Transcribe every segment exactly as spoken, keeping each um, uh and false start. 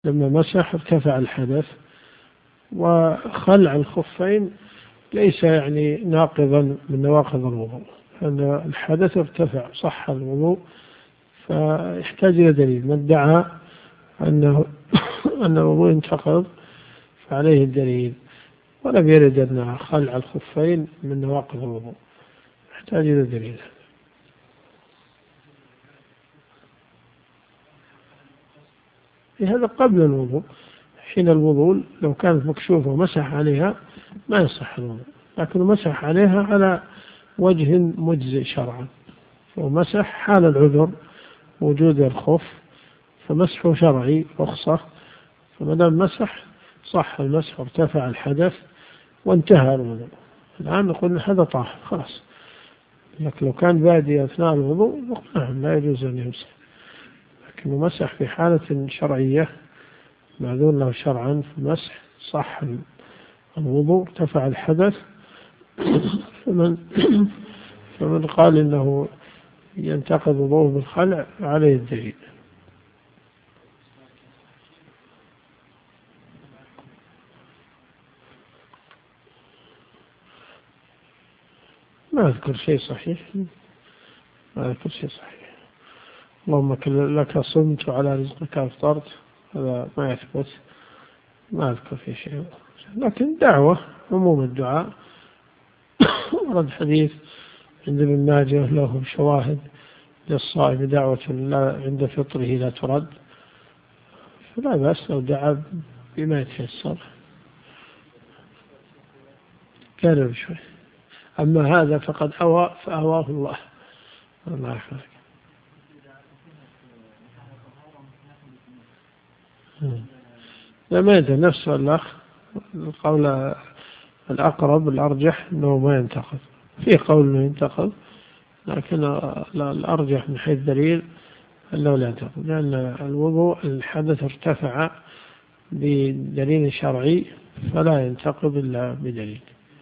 لما مسح ارتفع الحدث. وخلع الخفين ليس يعني ناقضا من نواقض الوضوء، أن الحدث ارتفع صح الوضوء، فيحتاج إلى دليل. من ادعى أنه أن الوضوء انتقض فعليه الدليل، ولم يرد أن خلع الخفين من نواقض الوضوء، يحتاج إلى دليل. هذا قبل الوضوء، حين الوضوء لو كانت مكشوفة ومسح عليها ما يصح الوضوء، لكن مسح عليها على وجه مجزئ شرعا، ومسح حال العذر وجود الخف، فمسحه شرعي رخصة، فما دام مسح صح المسح وارتفع الحدث وانتهى الوضوء. الآن نقول هذا طاهر خلاص، لكن لو كان بادي أثناء الوضوء نعم لا يجوز أن يمسح، لكن مسح في حالة شرعية معذور له شرعا في المسح صح الوضوء ارتفع الحدث. فمن فمن قال إنه ينتقض وضوءه بالخلع عليه الدليل. ما أذكر شيء صحيح، ما أذكر شيء صحيح. اللهم لك صمت وعلى رزقك أفطرت، هذا ما يثبت، ما أذكر في شيء. لكن دعوة، عموم الدعاء ورد حديث عند ابن ماجه له شواهد للصائم دعوة لا عند فطره لا ترد، فلا بأس لو دعا بما يتيسر. كرر شوي. أما هذا فقد أوى فأواه الله. الله يحفظك. لما يدري نفسه الأخ القول الأقرب الأرجح أنه ما ينتقض، في قول أنه ينتقض، لكن الأرجح من حيث دليل أنه لا ينتقض، لأن الوضوء الحدث ارتفع بدليل شرعي فلا ينتقض إلا بدليل.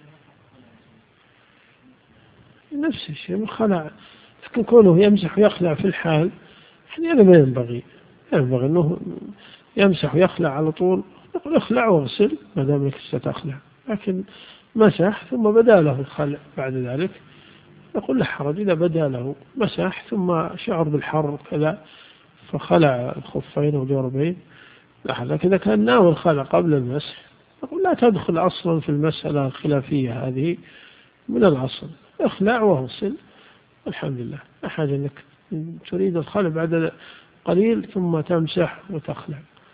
نفس الشيء من خلع، لكن كونه يمسح ويخلع في الحال يعني ما ينبغي، ينبغي أنه يمسح ويخلع على طول، نقول اخلع واغسل ما دامك ستخلع، لكن مسح ثم بدا له الخلع بعد ذلك نقول لا حرج. إذا بدا له مسح ثم شعر بالحر كذا فخلع الخفين والجوربين لا حرج، لكن إذا كان ناوي الخلع قبل المسح نقول لا تدخل أصلا في المسألة الخلافية هذه من الأصل، اخلع واغسل الحمد لله. لا حاجة أنك تريد الخلع بعد قليل ثم تمسح وتخلع.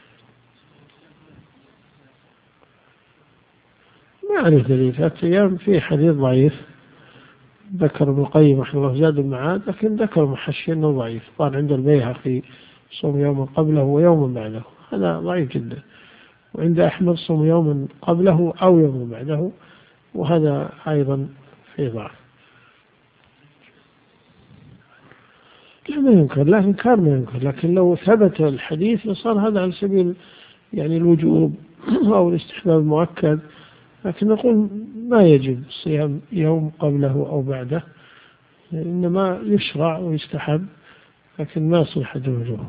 ما أعرف دليل ثلاثة أيام في حديث ضعيف ذكر ابن القيم رحمه الله زاد المعاد، لكن ذكر محشي أنه ضعيف، قال عند البيهقي صوم يوما قبله ويوما بعده، هذا ضعيف جدا. وعند أحمد صوم يوما قبله أو يوما بعده، وهذا أيضا في ضعف. لا ما ينكر، لا إنكار ما ينكر، لكن لو ثبت الحديث لصار هذا على سبيل يعني الوجوب أو الاستحباب المؤكد، لكن نقول ما يجب صيام يوم قبله أو بعده، إنما يشرع ويستحب، لكن ما صحة وجوه.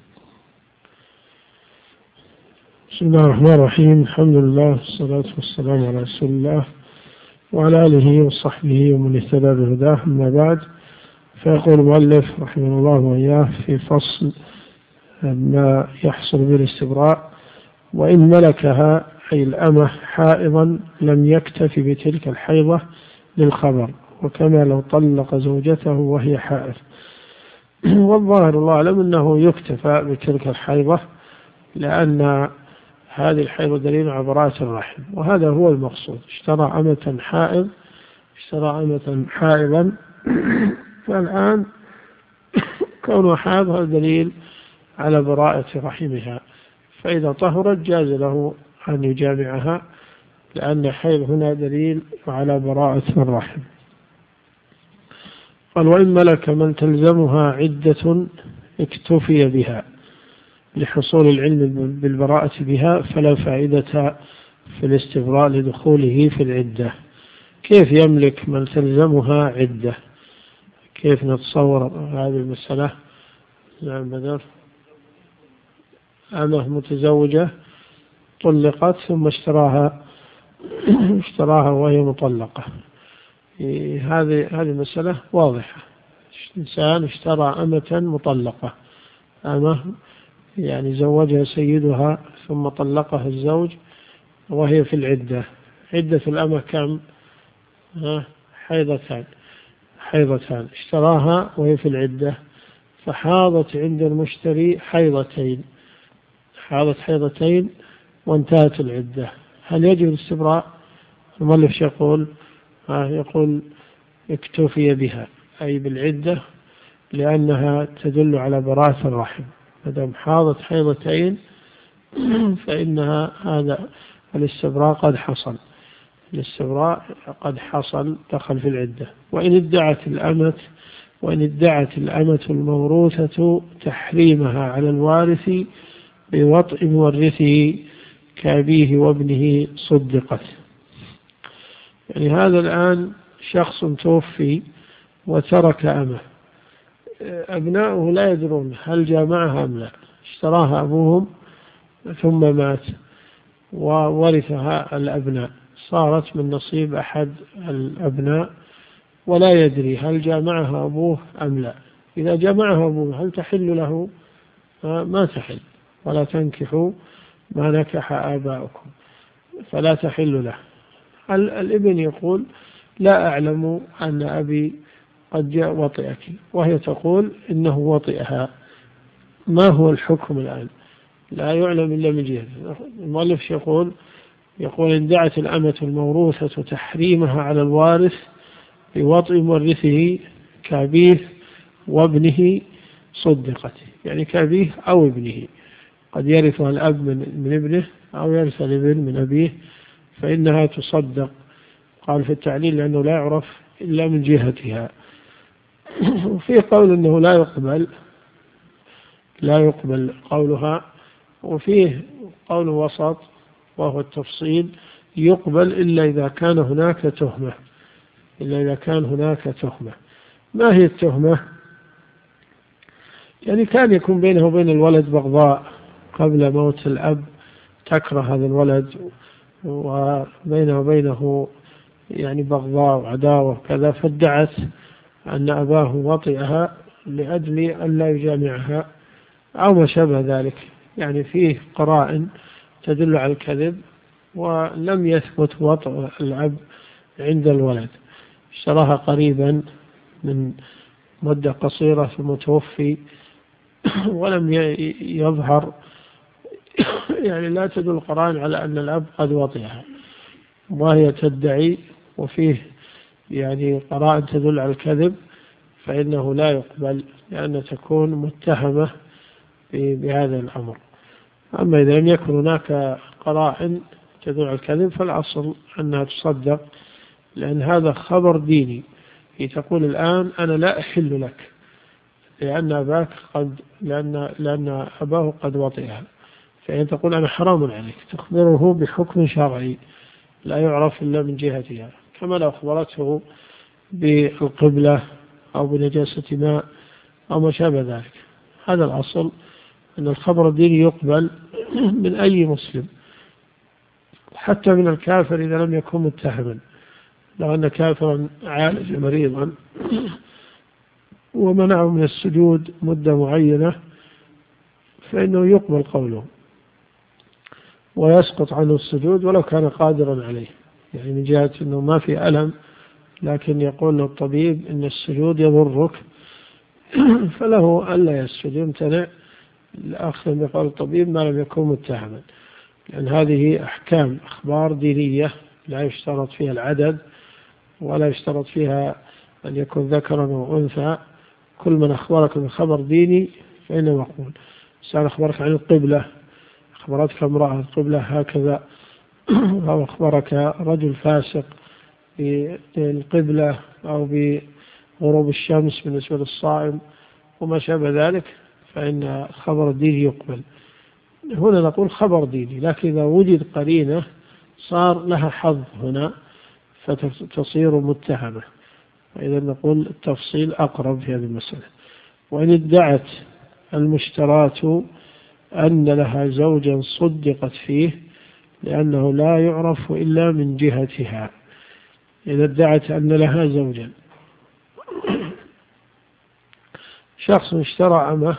بسم الله الرحمن الرحيم، الحمد لله والصلاة والسلام على رسول الله وعلى آله وصحبه ومن اهتدى بهداه، أما بعد. فيقول المؤلف رحمه الله وإياه في فصل ما يحصل بالاستبراء: وإن ملكها أي الأمة حائضا لم يكتف بتلك الحيضة للخبر، وكما لو طلق زوجته وهي حائض. والظاهر الله أعلم أنه يكتفى بتلك الحيضة، لأن هذه الحيضة دليل على براءة الرحم، وهذا هو المقصود. اشترى أمة حائض اشترى أمة حائضا فالآن كونه حائض هذا دليل على براءة رحمها، فإذا طهرت جاز له أن يجامعها، لأن حيض هنا دليل على براءة الرحم. قال: وإن ملك من تلزمها عدة اكتفي بها لحصول العلم بالبراءة بها، فلا فائدة في الاستبراء لدخوله في العدة. كيف يملك من تلزمها عدة؟ كيف نتصور هذه المسألة؟ نعم بدر. أمة متزوجة طلقت ثم اشتراها اشتراها وهي مطلقة. هذه هذه مسألة واضحة. إنسان اشترى أمة مطلقة، أمة يعني زوجها سيدها ثم طلقها الزوج وهي في العدة. عدة الأمة كم؟ حيضتان حيضتان اشتراها وهي في العدة، فحاضت عند المشتري حيضتين حاضت حيضتين وانتهت العدة. هل يجب الاستبراء؟ المؤلف يقول يقول اكتفي بها، أي بالعدة، لأنها تدل على براءة الرحم. مدام حاضت حيضتين فإنها هذا الاستبراء قد حصل الاستبراء قد حصل دخل في العدة. وإن ادعت الأمة وإن ادعت الأمة الموروثة تحريمها على الوارث بوطء مورثه كأبيه وابنه صدقت. يعني هذا الآن شخص توفي وترك أمه، أبناؤه لا يدرون هل جامعها أم لا، اشتراها أبوهم ثم مات وورثها الأبناء، صارت من نصيب أحد الأبناء ولا يدري هل جامعها أبوه أم لا. إذا جامعها أبوه هل تحل له؟ ما تحل. ولا تنكحوا ما نكح آباؤكم، فلا تحل له. الابن يقول لا أعلم أن أبي قد جاء وطئك، وهي تقول إنه وطئها. ما هو الحكم الآن؟ لا يعلم إلا من جهة. المؤلف يقول يقول إن دعت الأمة الموروثة تحريمها على الوارث بوطئ مورثه كأبيه وابنه صدقت. يعني كأبيه أو ابنه، قد يرثها الأب من, من ابنه أو يرث الابن من أبيه، فإنها تصدق. قال في التعليل لأنه لا يعرف إلا من جهتها. وفي قول أنه لا يقبل لا يقبل قولها، وفيه قول وسط وهو التفصيل، يقبل إلا إذا كان هناك تهمة إلا إذا كان هناك تهمة. ما هي التهمة؟ يعني كان يكون بينه وبين الولد بغضاء قبل موت الأب، تكره هذا الولد وبينه وبينه يعني بغضاء وعداوة كذا، فادعت أن أباه وطئها لأجل أن لا يجامعها أو ما شابه ذلك. يعني فيه قرائن تدل على الكذب ولم يثبت وطئ الأب عند الولد. اشتراها قريبا من مدة قصيرة ثم توفي ولم يظهر يعني لا تدل قرائن على أن الأب قد وطئها، وهي تدعي وفيه يعني قرائن تدل على الكذب، فإنه لا يقبل لأن تكون متهمة بهذا الأمر. أما إذا لم يكن هناك قرائن تدل على الكذب فالأصل أنها تصدق، لأن هذا خبر ديني. هي تقول الآن أنا لا أحل لك لأن أباك قد لأن لأن أباه قد وطئها، فإن تقول أنا حرام عليك، تخبره بحكم شرعي لا يعرف إلا من جهتها، كما لو أخبرته بالقبلة أو بنجاسة ماء أو ما شابه ذلك. هذا الأصل أن الخبر الديني يقبل من أي مسلم، حتى من الكافر إذا لم يكن متهما. لو أن كافرا عالج مريضا ومنعه من السجود مدة معينة فإنه يقبل قوله ويسقط عنه السجود ولو كان قادرا عليه، يعني من جهة أنه ما في ألم، لكن يقول له الطبيب إن السجود يضرك فله ألا يسجد، يمتنع الأخذ بقول الطبيب ما لم يكن متهما. لأن هذه أحكام أخبار دينية لا يشترط فيها العدد ولا يشترط فيها أن يكون ذكرا وأنثى. كل من أخبرك بخبر ديني فإنه مقبول. سأل أخبرك عن القبلة، أخبرتك امرأة القبلة هكذا، أو أخبرك رجل فاسق بالقبلة أو بغروب الشمس بالنسبة للصائم وما شابه ذلك، فإن خبر الدين يقبل. هنا نقول خبر ديني، لكن إذا وجد قرينة صار لها حظ هنا فتصير متهمة، وإذا نقول التفصيل أقرب في هذه المسألة. وإن ادعت المشترات أن لها زوجا صدقت فيه، لأنه لا يعرف إلا من جهتها. إذا ادعت أن لها زوجا، شخص اشترى أمه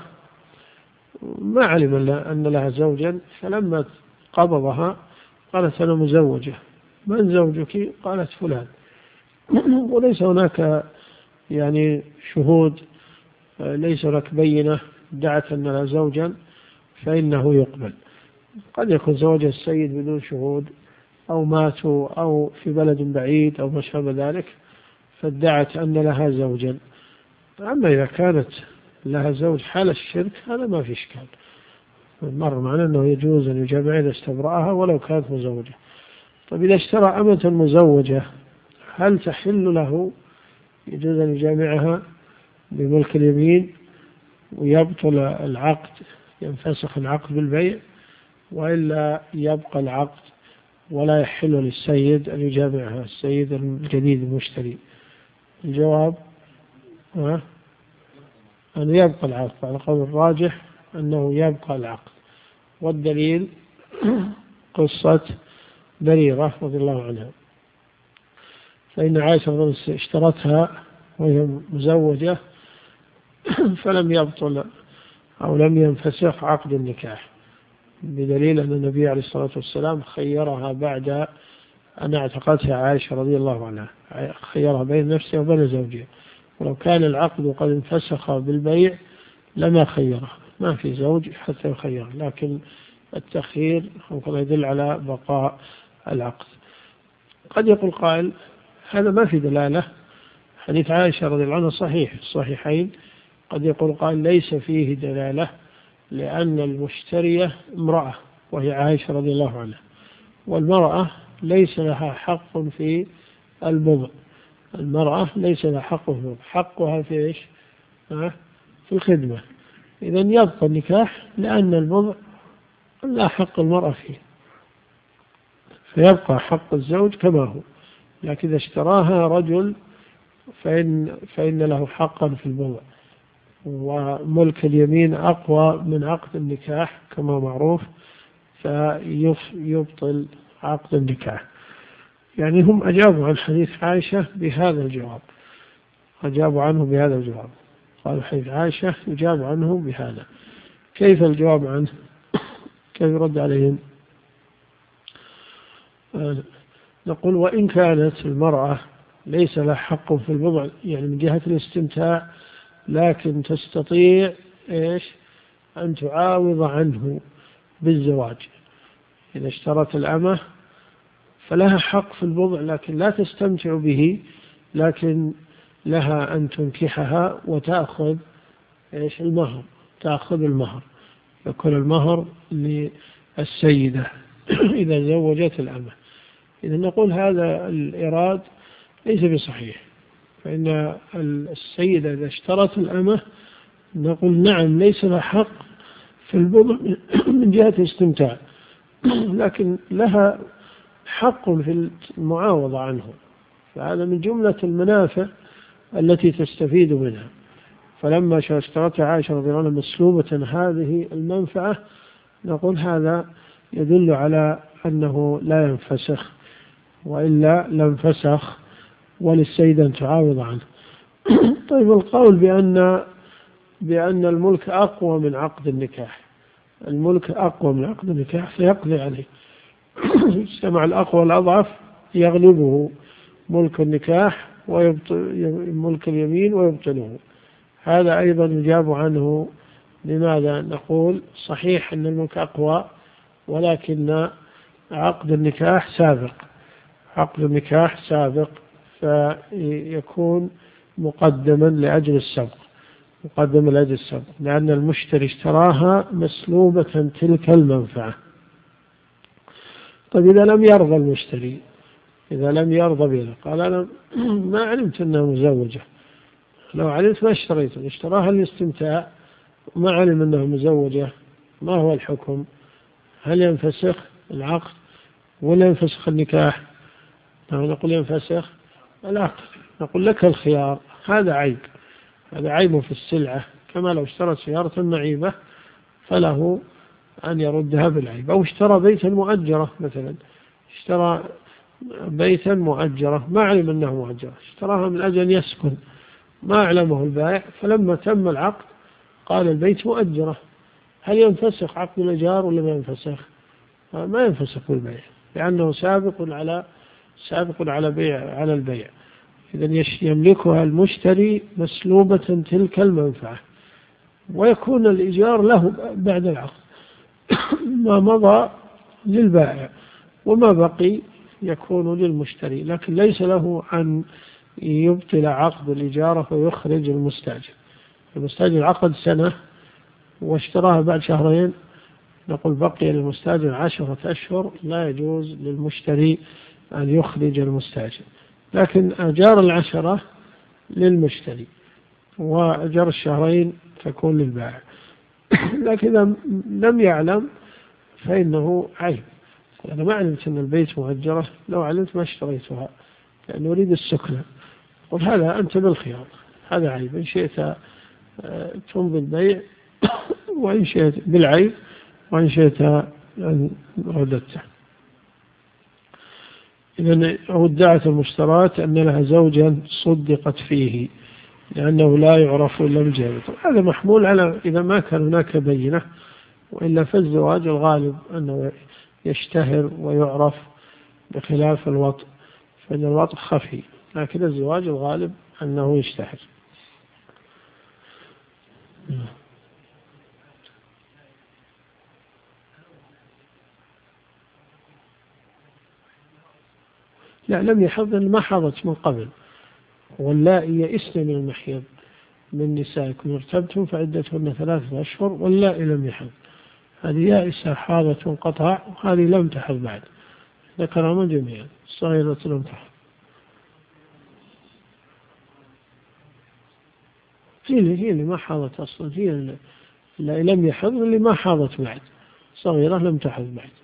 ما علم أن لها زوجا، فلما قبضها قالت أنا مزوجة. من زوجك؟ قالت فلان، وليس هناك يعني شهود، ليس هناك بينة، ادعت أن لها زوجا، فإنه يقبل. قد يكون زوجها السيد بدون شهود، أو ماتوا، أو في بلد بعيد، أو ما شابه ذلك، فادعت أن لها زوجا. أما إذا كانت لها زوج حال الشرك هذا ما في إشكال، مر معنا أنه يجوز أن يجامع إذا استبرأها ولو كانت مزوجة. طيب إذا اشترى أمة مزوجة هل تحل له؟ يجوز أن يجامعها بملك اليمين ويبطل العقد، ينفسخ العقد بالبيع، وإلا يبقى العقد ولا يحل للسيد أن يجامعها، السيد الجديد المشتري؟ الجواب ها؟ أن يبقى العقد، على قول الراجح أنه يبقى العقد. والدليل قصة بريرة رضي الله عنها، فإن عائشة اشترتها وهي مزوجة فلم يبطل أو لم ينفسخ عقد النكاح، بدليل أن النبي عليه الصلاة والسلام خيرها بعد أن اعتقتها عائشة رضي الله عنها، خيرها بين نفسها وبين زوجها. ولو كان العقد قد انفسخ بالبيع لما خيرها، ما في زوج حتى يخير، لكن التخيير يدل على بقاء العقد. قد يقول قائل هذا ما في دلالة، حديث عائشة رضي الله عنها صحيح الصحيحين. قد يقول قائل ليس فيه دلالة، لأن المشترية امرأة وهي عائشة رضي الله عنها، والمرأة ليس لها حق في البضع، المرأة ليس لها حق في البضع، حقها في إيش؟ في الخدمة. إذن يبقى النكاح لأن البضع لا حق المرأة فيه، فيبقى حق الزوج كما هو. لكن إذا اشتراها رجل فإن, فإن له حقا في البضع، وملك اليمين أقوى من عقد النكاح كما معروف، فيبطل عقد النكاح. يعني هم أجابوا عن حديث عائشة بهذا الجواب، أجابوا عنه بهذا الجواب، قالوا حديث عائشة يجاب عنه بهذا. كيف الجواب عنه؟ كيف يرد عليهم؟ نقول وإن كانت المرأة ليس لها حق في البضع يعني من جهة الاستمتاع، لكن تستطيع إيش؟ أن تعاوض عنه بالزواج. إذا اشترت الأمة فلها حق في البضع لكن لا تستمتع به، لكن لها أن تنكحها وتأخذ إيش؟ المهر، تأخذ المهر، يكون المهر للسيدة إذا زوجت الأمة. إذا نقول هذا الإراد ليس بصحيح، فإن السيدة إذا اشترت الأمة نقول نعم ليس لها حق في البضع من جهة الاستمتاع، لكن لها حق في المعاوضة عنه، فهذا من جملة المنافع التي تستفيد منها. فلما اشترتها عائشة رضي الله عنها مسلوبة هذه المنفعة نقول هذا يدل على أنه لا ينفسخ، وإلا لانفسخ وللسيدة أن تعاوض عنه. طيب القول بأن بأن الملك أقوى من عقد النكاح، الملك أقوى من عقد النكاح فيقضي عليه، اجتمع الأقوى والأضعف يغلبه ملك النكاح ويبطل ملك اليمين ويبطله. هذا أيضا يجاب عنه. لماذا؟ نقول صحيح أن الملك أقوى، ولكن عقد النكاح سابق، عقد النكاح سابق فيكون مقدما لأجل السبق، مقدما لأجل السبق، لأن المشتري اشتراها مسلوبة تلك المنفعة. طيب إذا لم يرضى المشتري، إذا لم يرضى بها، قال أنا ما علمت أنها مزوجة، لو علمت ما اشتريتها، اشتراها للاستمتاع ما علم أنها مزوجة، ما هو الحكم؟ هل ينفسخ العقد ولا ينفسخ النكاح؟ نقول ينفسخ العقد، نقول لك الخيار، هذا عيب، هذا عيب في السلعة، كما لو اشترت سيارة معيبة فله أن يردها بالعيب. أو اشترى بيتا مؤجرة مثلا، اشترى بيتا مؤجرة ما علم أنه مؤجرة، اشتراها من أجل يسكن، ما أعلمه البائع، فلما تم العقد قال البيت مؤجرة، هل ينفسخ عقد الإيجار ولا ما ينفسخ؟ ما ينفسخ بالبيع، لأنه سابق على سابق على بيع على البيع. إذن يملكها المشتري مسلوبة تلك المنفعة، ويكون الإيجار له بعد العقد ما مضى للبائع، وما بقي يكون للمشتري، لكن ليس له أن يبطل عقد الإجارة ويخرج المستأجر. المستأجر عقد سنة واشتراها بعد شهرين، نقول بقي للمستأجر عشرة أشهر، لا يجوز للمشتري أن يخرج المستأجر، لكن أجار العشرة للمشتري وأجار الشهرين تكون للبائع. لكن إذا لم يعلم فإنه عيب. أنا ما علمت أن البيت مؤجرة، لو علمت ما اشتريتها لأنه أريد السكنة، قل هذا أنت بالخيار، هذا عيب، إن شئت تمضي البيع وإن شئت بالعيب، وإن شئت أن رددته. إذن ادعت المشتراة أن لها زوجا صدقت فيه لأنه لا يعرف إلا بالجهل. هذا محمول على إذا ما كان هناك بينة، وإلا فالزواج الغالب أنه يشتهر ويعرف بخلاف الوطء، فإن الوطء خفي، لكن الزواج الغالب أنه يشتهر. لا، لم يحض، ما حضت من قبل، واللائي يئسن من المحيض من نسائكم ارتبتم فعدتهن ثلاثة أشهر واللائي لم يحض، هذه يائسة حاضت وانقطع، وهذه لم تحض بعد، ذكرهم جميعا، الصغيرة لم تحض. هي اللي هي اللي ما حاضت أصلا، هي اللي لم يحض اللي ما حاضت بعد، صغيرة لم تحض بعد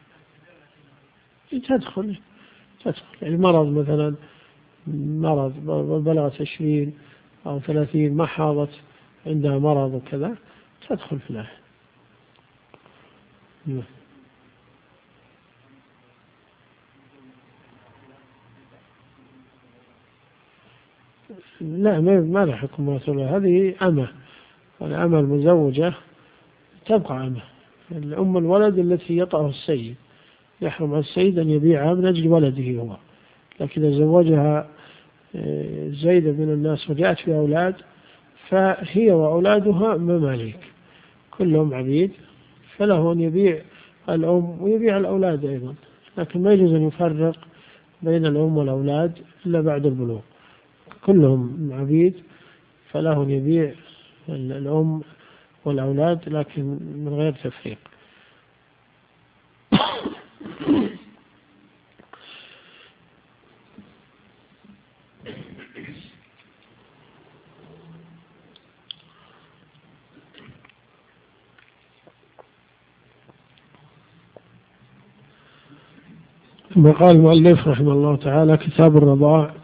تدخل تدخل يعني مرض مثلا، مرض بلغت عشرين أو ثلاثين ما حاضت، عندها مرض وكذا تدخل في الآية. لا، ما له حكم مثلا، هذه أمة، الأمة المزوجة تبقى أمة. الأم الولد التي يطأه السيد، يحرم على السيد أن يبيعها من أجل ولده هو، لكن إذا زوجها زيد من الناس وجاءت في أولاد فهي وأولادها مماليك كلهم عبيد، فله أن يبيع الأم ويبيع الأولاد أيضا، لكن ما يجوز أن يفرق بين الأم والأولاد إلا بعد البلوغ، كلهم عبيد، فله أن يبيع الأم والأولاد لكن من غير تفريق. ثم قال المؤلف رحمه الله تعالى: كتاب الرضاع.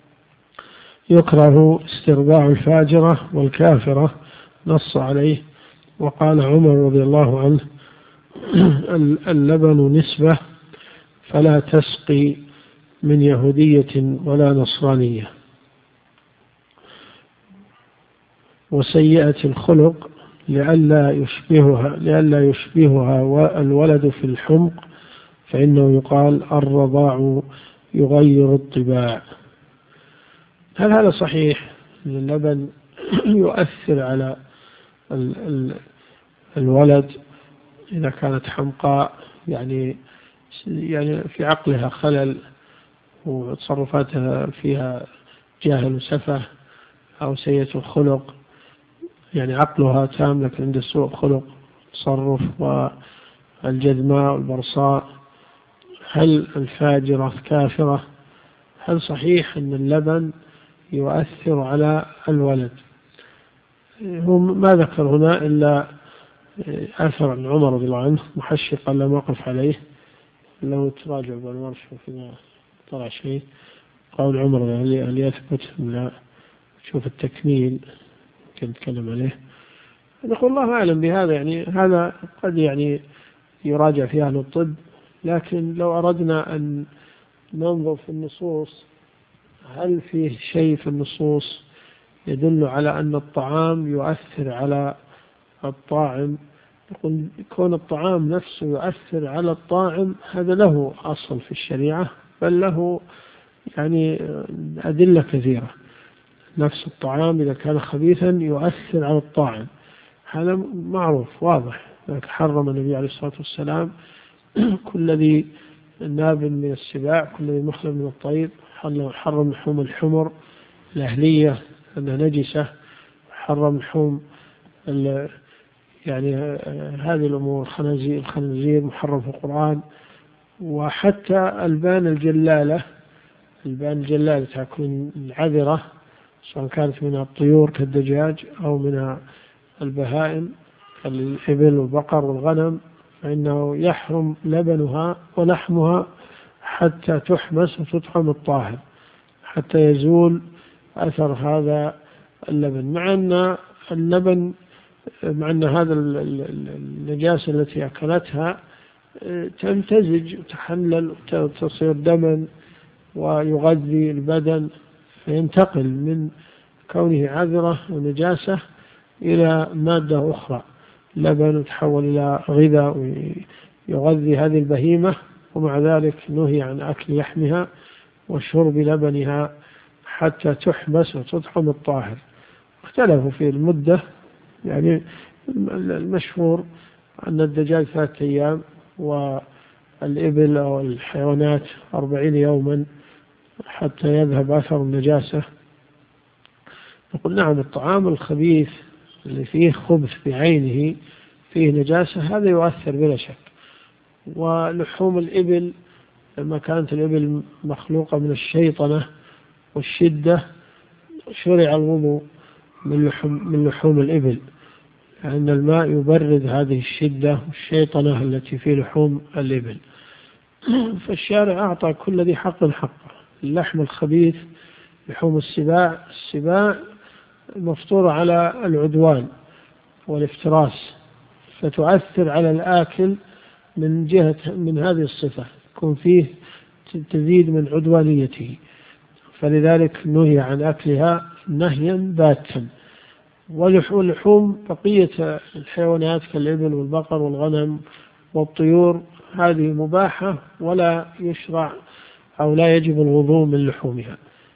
يكره استرضاع الفاجرة والكافرة، نص عليه، وقال عمر رضي الله عنه: اللبن نسبة فلا تسقي من يهودية ولا نصرانية. وسيئة الخلق لئلا يشبهها لئلا يشبهها الولد في الحمق، فإنه يقال الرضاع يغير الطباع. هل هذا صحيح أن اللبن يؤثر على الولد إذا كانت حمقاء، يعني يعني في عقلها خلل وتصرفاتها فيها جاهل وسفه، أو سيئة الخلق يعني عقلها تام لكن عند سوء خلق تصرف، والجذماء والبرصاء؟ هل الفاجرة كافرة؟ هل صحيح أن اللبن يؤثر على الولد؟ هم ما ذكر هنا إلا أثر عن عمر رضي الله عنه محشقا لم أقف عليه، لو تراجع بالمرش فيما طلع شيء قول عمر هل يثبت؟ لا، شوف التكميل كنت نتكلم عليه، نقول الله أعلم بهذا، يعني هذا قد يعني يراجع في أهل الطب، لكن لو أردنا أن ننظر في النصوص هل فيه شيء في النصوص يدل على أن الطعام يؤثر على الطاعم، يقول كون الطعام نفسه يؤثر على الطاعم هذا له أصل في الشريعة، بل له يعني أدلة كثيرة. نفس الطعام إذا كان خبيثا يؤثر على الطاعم، هذا معروف واضح. لكن حرم النبي عليه الصلاة والسلام كل ذي ناب من السباع، كل ذي مخلب من الطير، حرم لحوم الحمر الأهلية أنها نجسة، حرم لحوم يعني هذه الأمور، الخنازير الخنازير محرم في القرآن. وحتى البان الجلالة، البان الجلالة تكون العذرة سواء كانت من الطيور كالدجاج أو من البهائم الإبل والبقر والغنم، فإنه يحرم لبنها ولحمها حتى تحبس وتطعم الطاهر، حتى يزول أثر هذا اللبن. مع أن اللبن مع أن هذا النجاسة التي أكلتها تمتزج وتحلل وتصير دما ويغذي البدن، فينتقل من كونه عذرة ونجاسة إلى مادة أخرى، لبن، وتحول إلى غذاء ويغذي هذه البهيمة. ومع ذلك نهي عن أكل لحمها وشرب لبنها حتى تحبس وتطعم الطاهر. اختلفوا في المدة، يعني المشهور أن الدجاج ثلاثة أيام والإبل أو الحيوانات أربعين يوما حتى يذهب أثر النجاسة. نقول نعم، الطعام الخبيث اللي فيه خبث بعينه فيه نجاسة هذا يؤثر بلا شك. ولحوم الإبل لما كانت الإبل مخلوقة من الشيطنة والشدة شرع الوضوء من لحوم, من لحوم الإبل، لأن الماء يبرد هذه الشدة والشيطنة التي في لحوم الإبل. فالشارع أعطى كل ذي حق حقه. اللحم الخبيث لحوم السباع، السباع مفطورة على العدوان والافتراس، فتؤثر على الآكل من جهة من هذه الصفة، يكون فيه تزيد من عدوانيته، فلذلك نهي عن أكلها نهيا باتا. ولحوم بقية الحيوانات كالإبل والبقر والغنم والطيور هذه مباحة ولا يشرع أو لا يجب الوضوء من لحومها.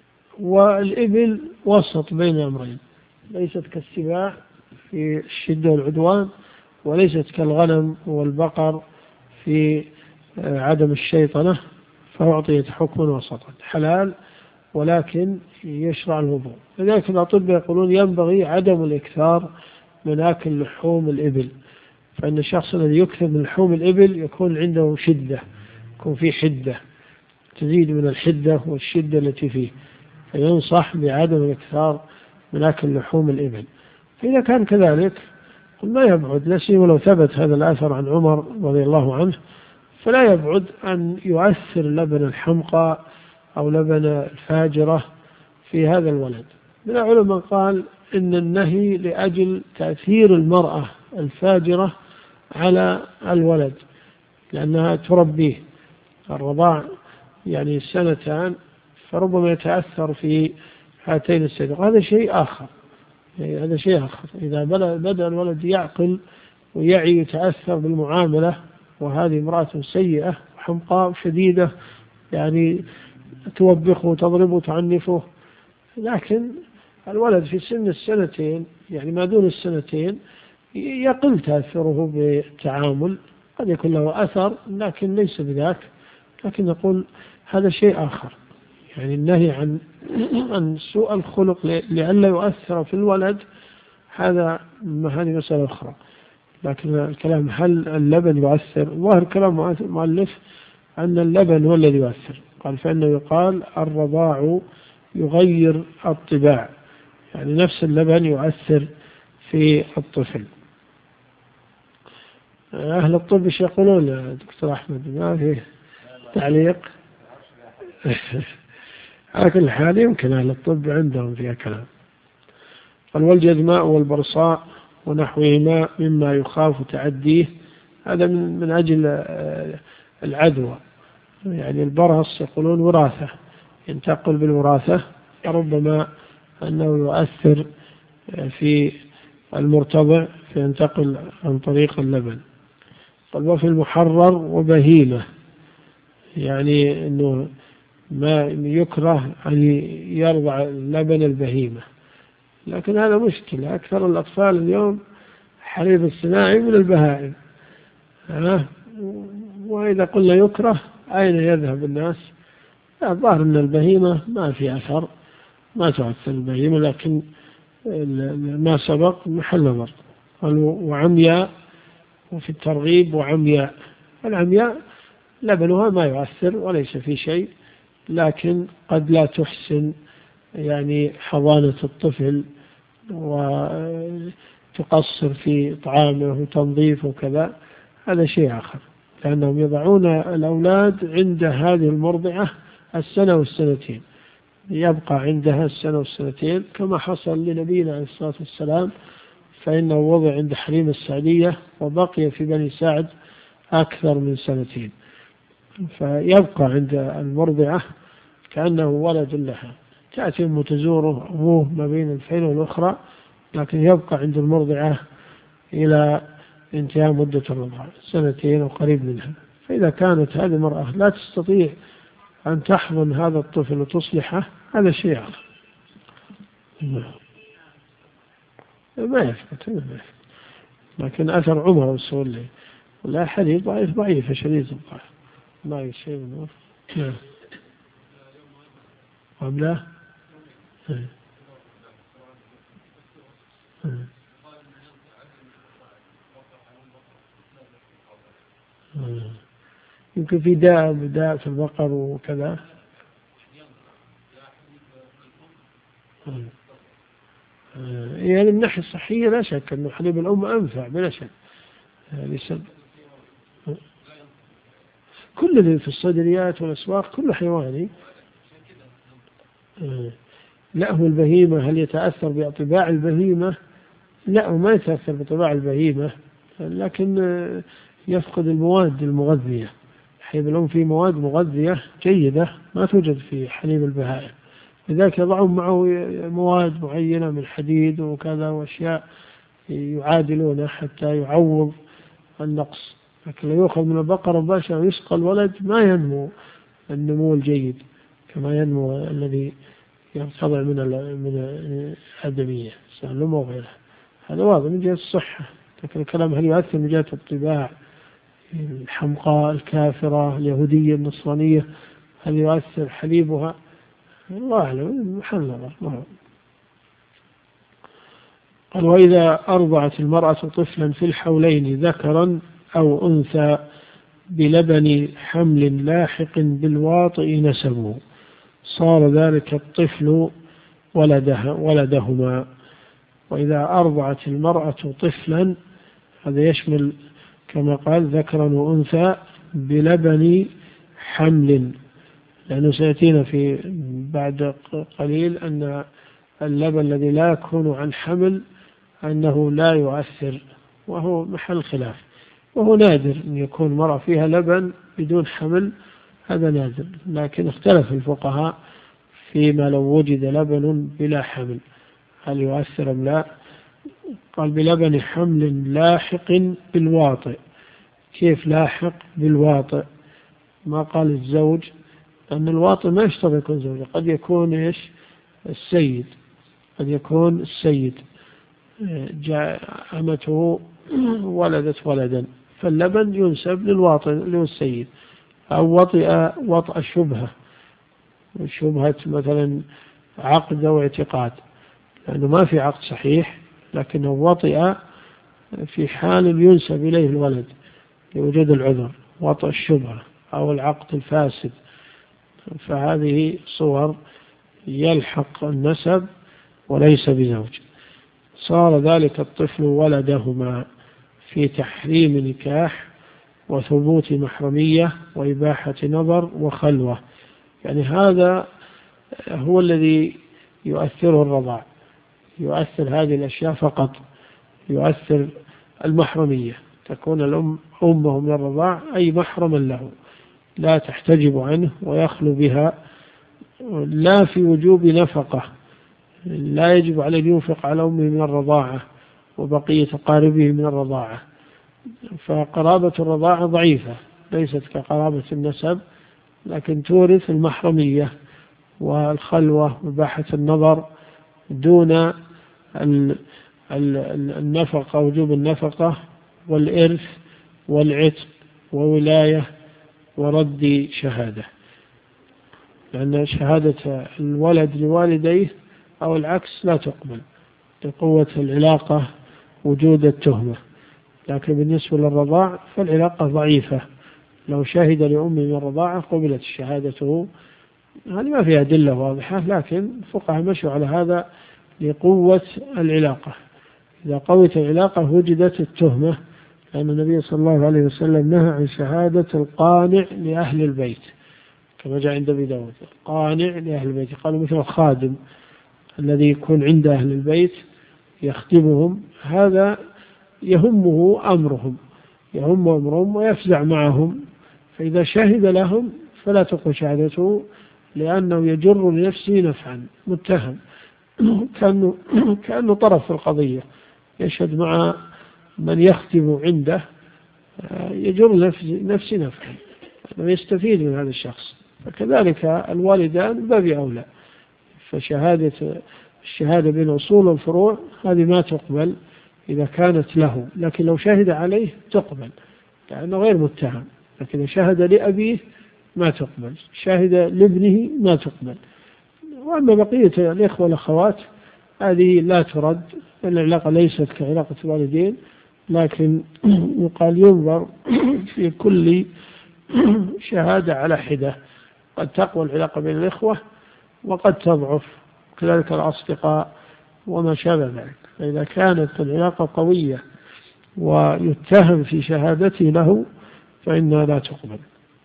والإبل وسط بين أمرين، ليست كالسباع في الشدة والعدوان، وليست كالغنم والبقر في عدم الشيطنة، فأعطيت حكما وسطا حلال ولكن يشرع الوضوء. لذلك الأطباء يقولون ينبغي عدم الإكثار من أكل لحوم الإبل، فإن الشخص الذي يكثر من لحوم الإبل يكون عنده شدة، يكون فيه حدة تزيد من الحدة والشدة التي فيه، فينصح بعدم الإكثار من أكل لحوم الإبل. فإذا كان كذلك ما يبعد، لا سيما لو ثبت هذا الأثر عن عمر رضي الله عنه، فلا يبعد أن يؤثر لبن الحمقى أو لبن الفاجرة في هذا الولد. من العلماء قال إن النهي لأجل تأثير المرأة الفاجرة على الولد، لأنها تربيه الرضاع يعني سنتان، فربما يتأثر في هاتين السنتين. هذا شيء آخر، يعني هذا شيء آخر. إذا بدأ الولد يعقل ويعي يتأثر بالمعاملة، وهذه امرأة سيئة حمقاء شديدة يعني توبخه وتضربه وتعنفه، لكن الولد في سن السنتين يعني ما دون السنتين يقل تأثره بالتعامل، قد يكون له أثر لكن ليس بذاك. لكن نقول هذا شيء آخر، يعني النهي عن عن سوء الخلق لئلا يؤثر في الولد، هذا هذه مسألة أخرى. لكن الكلام هل اللبن يؤثر، ظاهر كلام المؤلف أن اللبن هو الذي يؤثر، قال فإنه يقال الرضاع يغير الطباع، يعني نفس اللبن يؤثر في الطفل. أهل الطب ايش يقولون يا دكتور أحمد؟ ما فيه تعليق؟ على كل حال يمكن أهل الطب عندهم فيها كلام. قال والجذماء والبرصاء ونحوهما مما يخاف تعديه، هذا من, من أجل العدوى. يعني البرص يقولون وراثة، ينتقل بالوراثة، ربما أنه يؤثر في المرتضع فينتقل عن طريق اللبن. وفي المحرر وبهيمة، يعني أنه ما يكره أن يرضع لبن البهيمة، لكن هذا مشكلة. أكثر الأطفال اليوم حليب الصناعي من البهائم، وإذا قلنا يكره أين يذهب الناس؟ الظاهر أن البهيمة ما في أثر، ما تؤثر البهيمة، لكن ما سبق محل نظر. وعمياء، وفي الترغيب وعمياء، العمياء لبنها ما يؤثر وليس في شيء، لكن قد لا تحسن يعني حضانة الطفل وتقصر في طعامه وتنظيفه وكذا، هذا شيء آخر، لأنهم يضعون الأولاد عند هذه المرضعة السنة والسنتين، يبقى عندها السنة والسنتين كما حصل لنبينا عليه الصلاة والسلام، فإنه وضع عند حليمة السعدية وبقي في بني سعد أكثر من سنتين، فيبقى عند المرضعة كأنه ولد لها، تأتي متزوره أمه ما بين الحين والأخرى، لكن يبقى عند المرضعة إلى انتهاء مدة الرضاعة سنتين وقريب منها. فإذا كانت هذه المرأة لا تستطيع أن تحضن هذا الطفل وتصلحه، هذا شيء آخر ما يثبت. لكن أثر عمر والسولي ولا حديث ضعيف ضعيف شديد الضعف، ما يشيء منه. نعم. قبله يمكن في داء بداء في البقر وكذا. يعني من الناحية الصحية لا شك أن حليب الأم أنفع بلا شك، لسبب كل اللي في الصيدليات والأسواق كله حيواني. لا هو البهيمة هل يتأثر بطباع البهيمة؟ لا، ما يتأثر بطباع البهيمة، لكن يفقد المواد المغذية. حليب الأم فيه مواد مغذية جيدة ما توجد في حليب البهائم، لذلك يضعون معه مواد معينة من حديد وكذا وأشياء يعادلونه حتى يعوض النقص. لكن لو يؤخذ من البقرة مباشرة ويسقى الولد ما ينمو النمو الجيد كما ينمو الذي يرتضع من من الآدمية سلم وغيره. هذا واضح من جهة الصحة، لكن الكلام هل يؤثر من جهة الطباع الحمقاء الكافرة اليهودية النصرانية، هل يؤثر حليبها؟ الله أعلم، محل نظر. قال: وإذا أرضعت المرأة طفلا في الحولين ذكرا أو أنثى بلبن حمل لاحق بالواطئ نسبه، صار ذلك الطفل ولده ولدهما. وإذا أرضعت المرأة طفلا، هذا يشمل كما قال ذكرا وأنثى بلبن حمل، لأنه سيأتينا في بعد قليل أن اللبن الذي لا يكون عن حمل أنه لا يؤثر، وهو محل خلاف، وهو نادر أن يكون مرأة فيها لبن بدون حمل، هذا نادر، لكن اختلف الفقهاء فيما لو وجد لبن بلا حمل هل يؤثر أم لا. قال: بلبن حمل لاحق بالواطئ. كيف لاحق بالواطئ؟ ما قال الزوج، لأن الواطئ ما يشترط يكون زوجة، قد يكون إيش السيد، قد يكون السيد جاء أمته ولدت ولدا، فاللبن ينسب للواطئ للسيد، أو وطئ وطأ الشبهة، شبهة مثلا عقد أو اعتقاد، لأنه ما في عقد صحيح لكنه وطئ في حال ينسب إليه الولد يوجد العذر، وطأ الشبهة أو العقد الفاسد، فهذه صور يلحق النسب وليس بزوج. صار ذلك الطفل ولدهما في تحريم نكاح وثبوت محرمية وإباحة نظر وخلوة. يعني هذا هو الذي يؤثره الرضاع، يؤثر هذه الأشياء فقط، يؤثر المحرمية، تكون الأم أمه من الرضاع أي محرما له لا تحتجب عنه ويخلو بها، لا في وجوب نفقة، لا يجب عليه أن ينفق على أمه من الرضاعة وبقية قاربه من الرضاعة، فقرابة الرضاعة ضعيفة ليست كقرابة النسب، لكن تورث المحرمية والخلوة وباحة النظر دون النفقة، وجوب النفقة والإرث والعتق وولاية ورد شهادة، لأن شهادة الولد لوالديه أو العكس لا تقبل لقوة العلاقة وجود التهمة، لكن بالنسبة للرضاع فالعلاقة ضعيفة، لو شهد لأمه من الرضاعة قبلت شهادته. هذه ما فيها أدلة واضحة، لكن الفقهاء مشوا على هذا لقوة العلاقة، إذا قوت العلاقة وجدت التهمة، لأن النبي صلى الله عليه وسلم نهى عن شهادة القانع لأهل البيت كما جاء عند أبي داود، القانع لأهل البيت قالوا مثل الخادم الذي يكون عند أهل البيت يخدمهم، هذا يهمه أمرهم يهم أمرهم ويفزع معهم، فإذا شهد لهم فلا تقبل شهادته، لأنه يجر لنفسه نفعا، متهم كأنه, كأنه طرف في القضية، يشهد مع من يخدم عنده يجر لنفسه نفعا ويستفيد من هذا الشخص، فكذلك الوالدان باب أولى، فشهادة الشهادة بين أصول والفروع هذه ما تقبل إذا كانت له، لكن لو شهد عليه تقبل لأنه غير متهم، لكن إذا شهد لأبيه ما تقبل، شهد لابنه ما تقبل. وأما بقية الإخوة والأخوات هذه لا ترد، لأن العلاقة ليست كعلاقة الوالدين، لكن يقال ينظر في كل شهادة على حدة، قد تقوى العلاقة بين الإخوة وقد تضعف، كذلك الأصدقاء وما شابه ذلك، فإذا كانت العلاقة قوية ويتهم في شهادته له فإنها لا تقبل.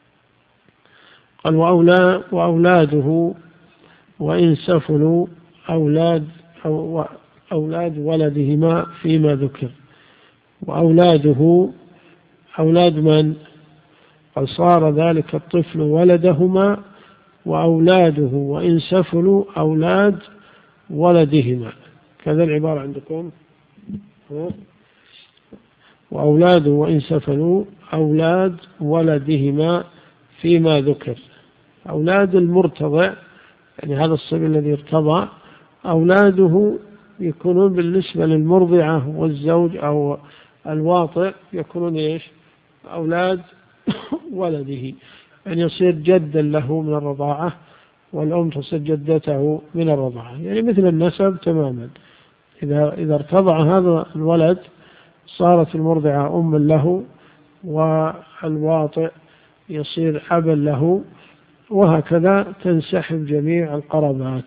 قال وأولاد وأولاده وإن سفلوا أولاد أو أولاد ولدهما فيما ذكر، وأولاده أولاد من؟ قد صار ذلك الطفل ولدهما، وأولاده وإن سفلوا أولاد ولدهما، كذا العبارة عندكم، وأولاده وإن سفلوا أولاد ولدهما فيما ذكر، أولاد المرتضع يعني هذا الصبي الذي ارتضع أولاده يكونون بالنسبة للمرضعة والزوج أو الواطئ يكونون إيش؟ أولاد ولده، يعني يصير جدا له من الرضاعة، والأم تصير جدته من الرضاعة، يعني مثل النسب تماما. إذا إذا ارتضع هذا الولد صارت المرضعة أم له، والواطئ يصير أبا له، وهكذا تنسحب جميع القرابات.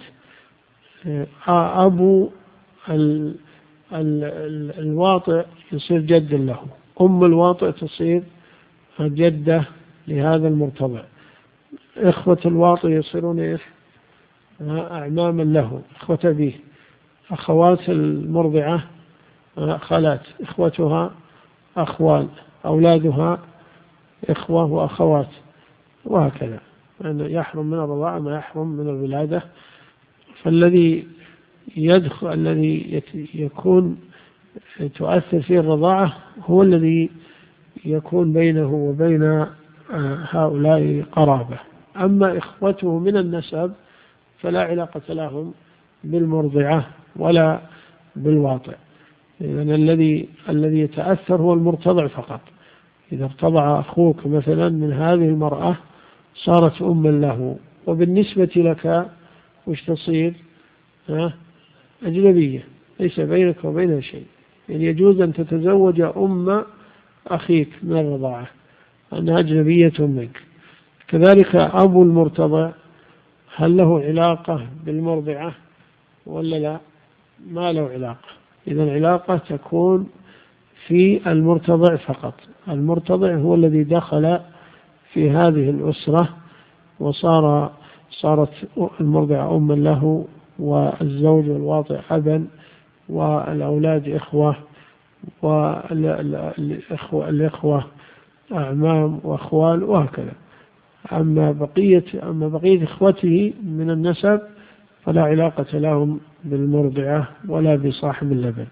أبو ال ال ال الواطئ يصير جد له، أم الواطئ تصير جدة لهذا المرتضع، إخوة الواطئ يصيرون إيش؟ أعماما له، إخوة أبيه، أخوات المرضعة خالات، إخوتها أخوال، أولادها إخوة وأخوات، وهكذا، يعني يحرم من الرضاعة ما يحرم من الولادة. فالذي يدخل الذي يكون تؤثر فيه الرضاعة هو الذي يكون بينه وبين هؤلاء قرابة، أما إخوته من النسب فلا علاقة لهم بالمرضعة ولا بالواطئ، لأن الذي الذي يتأثر هو المرتضع فقط. إذا ارتضع أخوك مثلا من هذه المرأة صارت أما له، وبالنسبة لك وش تصير؟ أجنبية، ليس بينك وبينها شيء، يعني يجوز أن تتزوج أم أخيك من الرضاعة أنها أجنبية منك. كذلك أبو المرتضع هل له علاقة بالمرضعة ولا لا؟ ما له علاقة، إذا العلاقة تكون في المرتضع فقط. المرتضع هو الذي دخل في هذه الأسرة وصار صارت المرضعة أما له، والزوج والواطئ أبا، والأولاد إخوة والإخوة أعمام وأخوال وهكذا. أما بقية أما بقية إخوته من النسب فلا علاقة لهم بالمرضعة ولا بصاحب اللبن.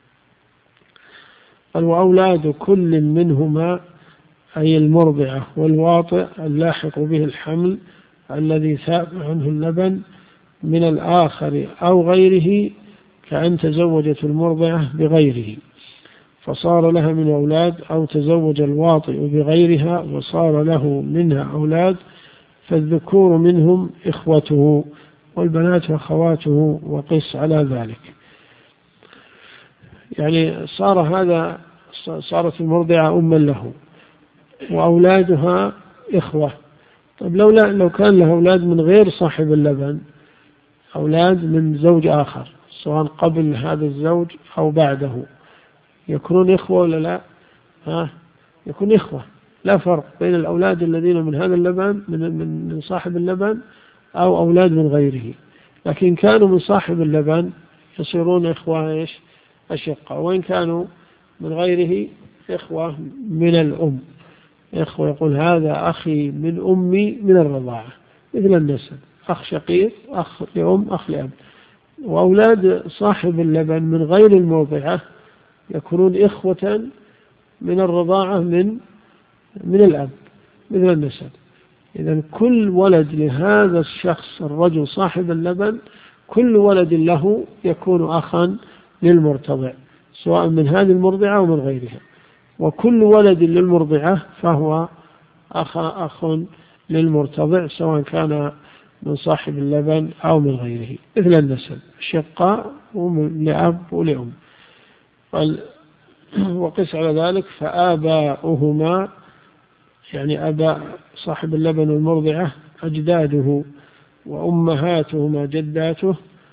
قال وأولاد كل منهما أي المرضعة والواطئ اللاحق به الحمل الذي ثاب عنه اللبن من الآخر أو غيره، كأن تزوجت المرضعة بغيره فصار لها من أولاد، أو تزوج الواطئ بغيرها وصار له منها أولاد، فالذكور منهم إخوته والبنات أخواته، وقس على ذلك. يعني صار هذا صارت المرضعة أما له وأولادها إخوة. طيب لو لا لو كان له أولاد من غير صاحب اللبن، أولاد من زوج آخر سواء قبل هذا الزوج أو بعده، يكونون إخوة ولا لا؟ ها يكون إخوة، لا فرق بين الأولاد الذين من هذا اللبن من من صاحب اللبن أو أولاد من غيره. لكن كانوا من صاحب اللبن يصيرون إخوة إيش أشقة، وإن كانوا من غيره إخوة من الأم. إخوة يقول هذا أخي من أمي من الرضاعة مثل النسب، أخ شقيق، أخ لأم، أخ لأب. وأولاد صاحب اللبن من غير المرضعة يكونون إخوة من الرضاعة من من الأب مثل النسب. إذن كل ولد لهذا الشخص الرجل صاحب اللبن، كل ولد له يكون أخا للمرتضع سواء من هذه المرضعة أو من غيرها، وكل ولد للمرضعة فهو أخ أخ للمرتضع سواء كان من صاحب اللبن أو من غيره مثل النسب، شقاء لأب ولأم. وقس على ذلك فآباؤهما يعني أباء صاحب اللبن والمرضعة أجداده، وأمهاتهما جداته،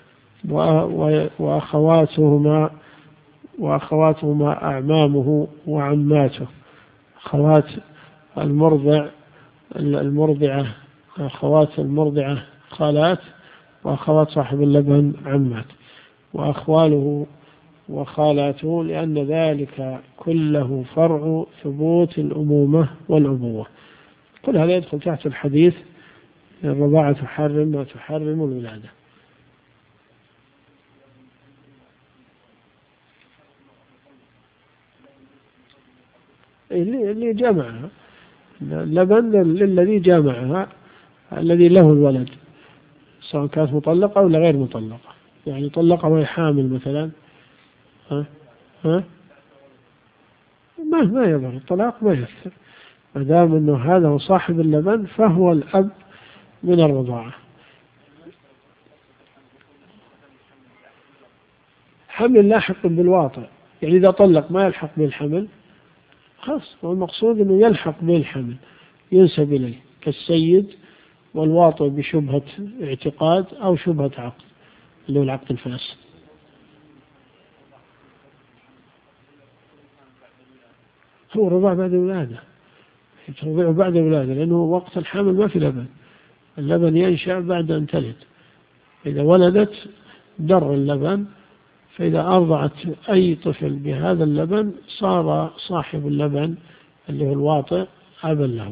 وأخواتهما وأخواتهما أعمامه وعماته. أخوات المرضع المرضعة أخوات المرضعة خالات، وأخوات صاحب اللبن عمات، وأخواله وخالاته، لأن ذلك كله فرع ثبوت الأمومة والأبوة. كل هذا يدخل تحت الحديث الرضاعة تحرم ما تحرم الولادة. اللي جامعها اللبن للذي جامعها الذي له الولد، سواء كانت مطلقة ولا غير مطلقة. يعني طلقها وهي حامل مثلا، ها ها ما ما يضر الطلاق، ما يأثر ما دام أنه هذا هو صاحب اللبن فهو الأب من الرضاعة. حمل لاحق بالواطئ، يعني إذا طلق ما يلحق بالحمل خلاص، والمقصود أنه يلحق بالحمل ينسب إليه، كالسيد والواطئ بشبهة اعتقاد أو شبهة عقد اللي هو العقد الفاسد. هو رضاع بعد الولادة، ترضعه بعد الولادة، لأنه وقت الحمل ما في لبن، اللبن ينشأ بعد أن تلد. إذا ولدت در اللبن، فإذا أرضعت أي طفل بهذا اللبن صار صاحب اللبن اللي هو الواطئ أبا له.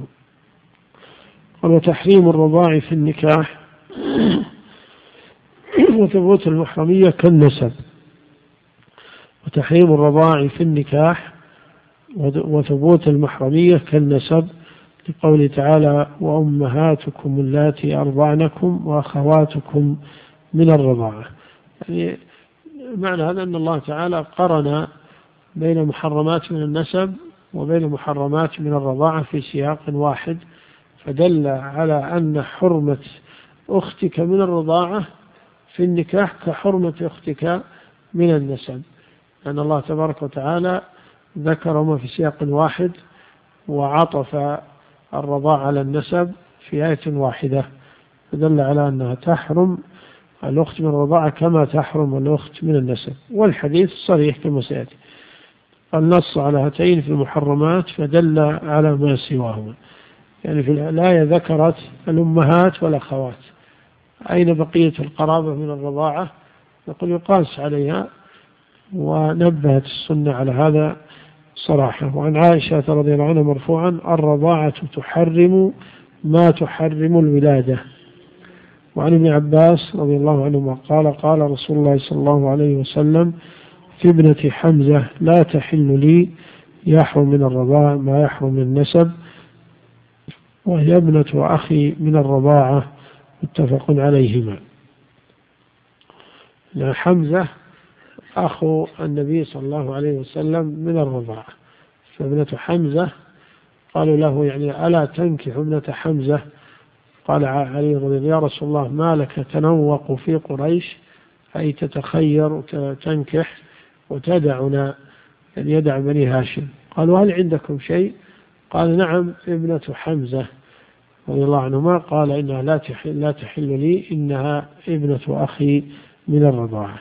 وتحريم الرضاع في النكاح وثبوت المحرمية كالنسب. وتحريم الرضاع في النكاح وثبوت المحرمية كالنسب، لقوله تعالى وأمهاتكم اللاتي أرضعنكم وأخواتكم من الرضاعة. يعني معنى هذا أن الله تعالى قرن بين محرمات من النسب وبين محرمات من الرضاعة في سياق واحد، فدل على أن حرمة أختك من الرضاعة في النكاح كحرمة أختك من النسب، لأن الله تبارك وتعالى ذكرهما في سياق واحد وعطف الرضاعة على النسب في آية واحدة، فدل على أنها تحرم الأخت من الرضاعة كما تحرم الأخت من النسب. والحديث صريح كما سيأتي، النص على هاتين في المحرمات فدل على ما سواهما. يعني في الآية ذكرت الأمهات والأخوات، أين بقية القرابة من الرضاعة؟ نقول يقاس عليها ونبهت السنة على هذا صراحة. وعن عائشة رضي الله عنها مرفوعا: الرضاعة تحرم ما تحرم الولادة. وعن ابن عباس رضي الله عنهما قال: قال رسول الله صلى الله عليه وسلم في ابنة حمزة: لا تحل لي، يحرم من الرضاعة ما يحرم من النسب، وهي ابنة أخي من الرضاعة، متفق عليهما. حمزة أخو النبي صلى الله عليه وسلم من الرضاعة، فابنة حمزة قالوا له يعني ألا تنكح ابنة حمزة؟ قال علي رضي الله: يا رسول الله ما لك تنوق في قريش، أي تتخير وتنكح وتدعنا، يعني يدع بني هاشم. قالوا: هل عندكم شيء؟ قال: نعم ابنة حمزة رضي الله عنهما. قال: إنها لا تحل, لا تحل لي، إنها ابنة أخي من الرضاعة،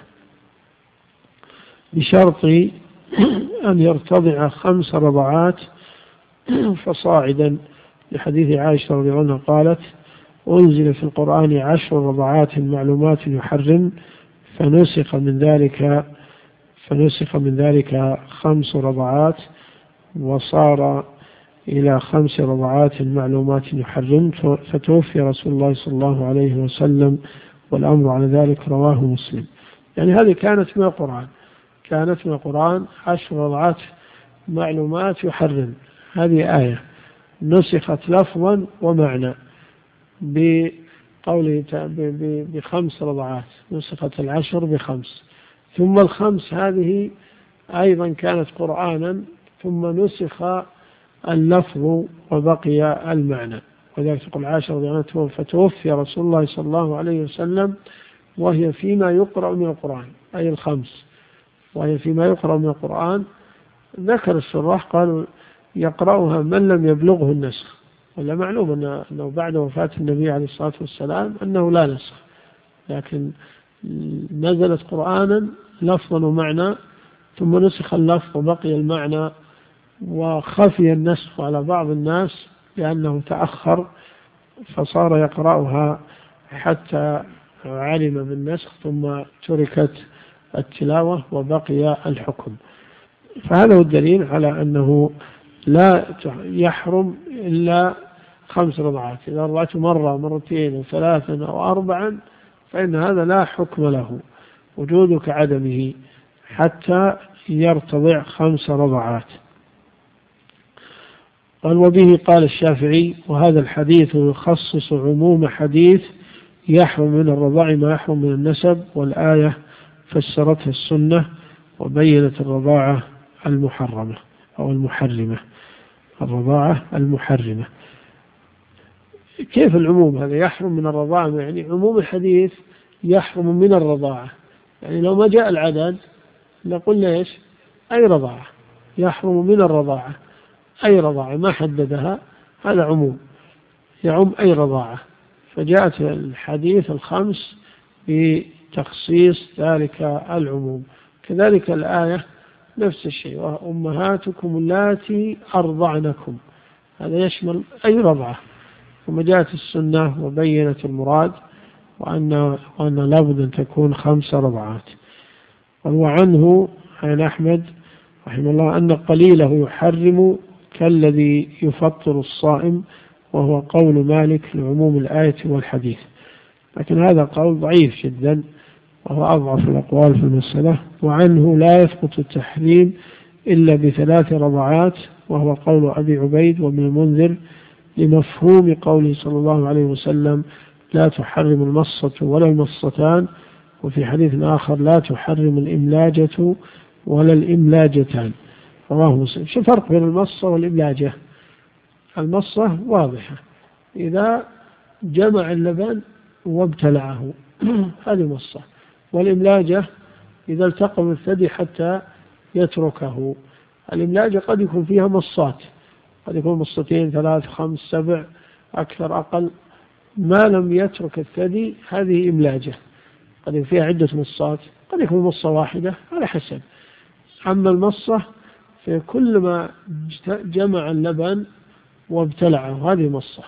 بشرط أن يرتضع خمس رضعات فصاعدا، لحديث عائشة رضي الله عنها قالت: أنزل في القرآن عشر رضعات معلومات يحرم، فنسخ من ذلك فنسخ من ذلك خمس رضعات، وصار إلى خمس رضعات معلومات يحرم، فتوفي رسول الله صلى الله عليه وسلم والأمر على ذلك. رواه مسلم. يعني هذه كانت من القرآن، كانت من القرآن عشر رضعات معلومات يحرم. هذه آية نسخت لفظا ومعنى بقوله بخمس رضعات، نسخت العشر بخمس، ثم الخمس هذه أيضا كانت قرآنا، ثم نسخ اللفظ وبقي المعنى. وذلك تقول عائشة رضي الله عنها: فتوفي رسول الله صلى الله عليه وسلم وهي فيما يقرأ من القرآن، أي الخمس، وهي فيما يقرأ من القرآن. ذكر الشراح قالوا: يقرأها من لم يبلغه النسخ، ولا معلوم أنه بعد وفاة النبي عليه الصلاة والسلام أنه لا نسخ، لكن نزلت قرآنا لفظا ومعنى، ثم نسخ اللفظ وبقي المعنى، وخفي النسخ على بعض الناس لأنه تأخر، فصار يقرأها حتى علم بالنسخ، ثم تركت التلاوة وبقي الحكم. فهذا هو الدليل على أنه لا يحرم إلا خمس رضعات. إذا رضعت مرة مرتين وثلاثا أو أربعا فإن هذا لا حكم له، وجودك عدمه حتى يرتضع خمس رضعات. قال: وبه قال الشافعي: وهذا الحديث يخصص عموم حديث يحرم من الرضاع ما يحرم من النسب، والآية فسرتها السنة وبينت الرضاعة المحرمة أو المحرمة، الرضاعة المحرمة. كيف العموم هذا؟ يحرم من الرضاعة، يعني عموم الحديث يحرم من الرضاعة، يعني لو ما جاء العدد نقول ليش أي رضاعة، يحرم من الرضاعة أي رضاعة، ما حددها، هذا عموم يعم أي رضاعة. فجاءت الحديث الخمس بتخصيص ذلك العموم. كذلك الآية نفس الشيء: وأمهاتكم اللاتي أرضعنكم، هذا يشمل أي رضعة. ثم جاءت السنة وبينت المراد، وأن وأن لابد أن تكون خمس رضعات. وعنه عن أحمد رحمه الله أن قليله يحرم كالذي يفطر الصائم، وهو قول مالك لعموم الآية والحديث، لكن هذا قول ضعيف جدا وهو أضعف الأقوال في المسألة. وعنه لا يسقط التحريم إلا بثلاث رضعات، وهو قول أبي عبيد وابن المنذر، لمفهوم قوله صلى الله عليه وسلم: لا تحرم المصة ولا المصتان. وفي حديث آخر: لا تحرم الإملاجة ولا الإملاجتان. رواه مسلم. شو الفرق بين المصة والإملاجة؟ المصة واضحة، إذا جمع اللبن وابتلعه هذه مصة. والإملاجة إذا التقى بالثدي حتى يتركه. الإملاجة قد يكون فيها مصات، قد يكون مصتين ثلاث خمس سبع أكثر أقل، ما لم يترك الثدي هذه إملاجة. قد يكون فيها عدة مصات، قد يكون مصة واحدة على حسب. أما المصة في كل ما جمع اللبن وابتلعه هذه مصة.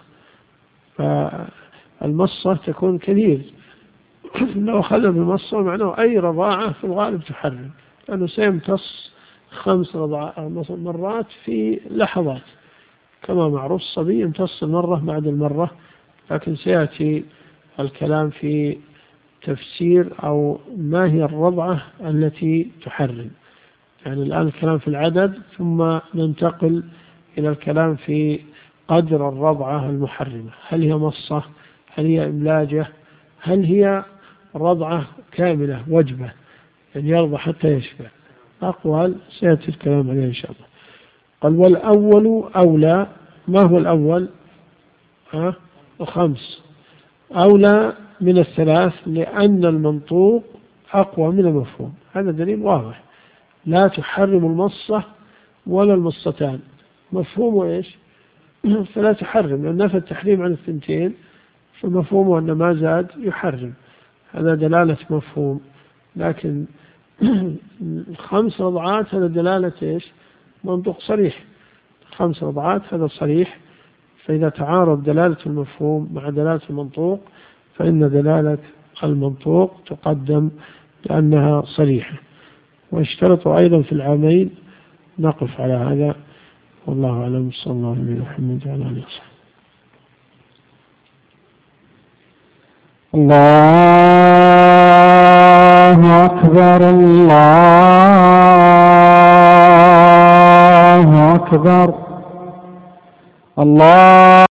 فالمصة تكون كثير، لو خلى بالمصة معناه أي رضاعة في الغالب تحرم، أنه سيمتص خمس مرات في لحظات، كما معروف الصبي يمتص المرة بعد المرة، لكن سيأتي الكلام في تفسير أو ما هي الرضعة التي تحرم. يعني الآن الكلام في العدد، ثم ننتقل إلى الكلام في قدر الرضعة المحرمة. هل هي مصة؟ هل هي إملاجة؟ هل هي رضعة كاملة وجبة يعني يرضع حتى يشبع؟ أقوال سيأتي الكلام عليها إن شاء الله. قال والأول أولى. ما هو الأول؟ ها؟ الخمس أولى من الثلاث، لأن المنطوق أقوى من المفهوم. هذا دليل واضح، لا تحرم المصة ولا المصتان. مفهومه إيش؟ فلا تحرم، لأن نفى التحريم عن الثنتين، فمفهومه أن ما زاد يحرم، هذا دلالة مفهوم. لكن خمس رضعات هذا دلالة إيش؟ منطق صريح. خمس رضعات هذا صريح، فإذا تعارض دلالة المفهوم مع دلالة المنطوق فإن دلالة المنطوق تقدم لأنها صريحة. واشترطوا أيضا في العامين. نقف على هذا، والله أعلم. صلى الله عليه وسلم وعلى آله وصحبه. الله أكبر الله أكبر الله